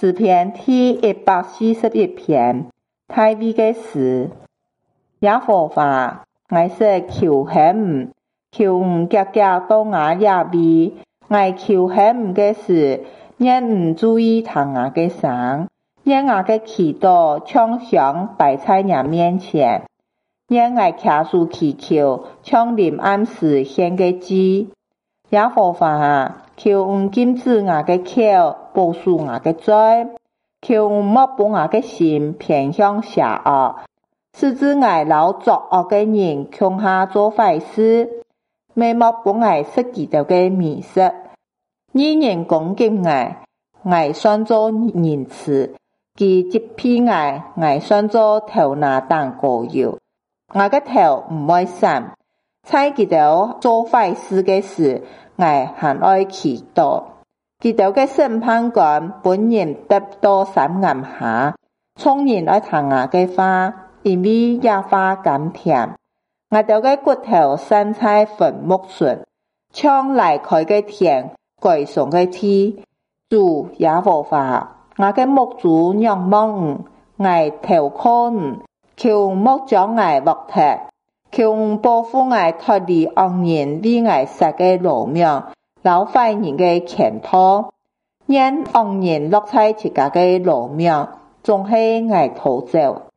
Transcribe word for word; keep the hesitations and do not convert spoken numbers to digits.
诗篇第一百四十一篇，大卫的诗。耶和华，我说求恨唔，求唔家家到我也位，我求恨唔的事，愿唔注意听我的声，愿我的祈祷唱响摆在人面前，愿我倚住祈求，像临暗时献的祭。耶和华，求唔禁止我的口，保守我的嘴，求唔莫把我的心偏向邪惡，使至我老作惡的人恐下做壞事，未莫把我失記到的迷失。義人攻擊我，我算做仁慈；佢責備我，我算做頭拿當膏油。我的頭唔會閃，在佢哋做壞事的時，我還愛祈禱。佢哋嘅審判官本人得到審暗下，聰人愛聽我嘅話，因為耶話甘甜。我哋嘅骨頭散在墳墓上，像離開嘅田，歸順嘅地。主耶和華，我嘅牧主仰望你，我投靠你，求莫將我獲脫，求保護我脫離惡人為我設嘅羅網，老壞人嘅圈套，讓惡人落在自家嘅羅網，總係我逃走。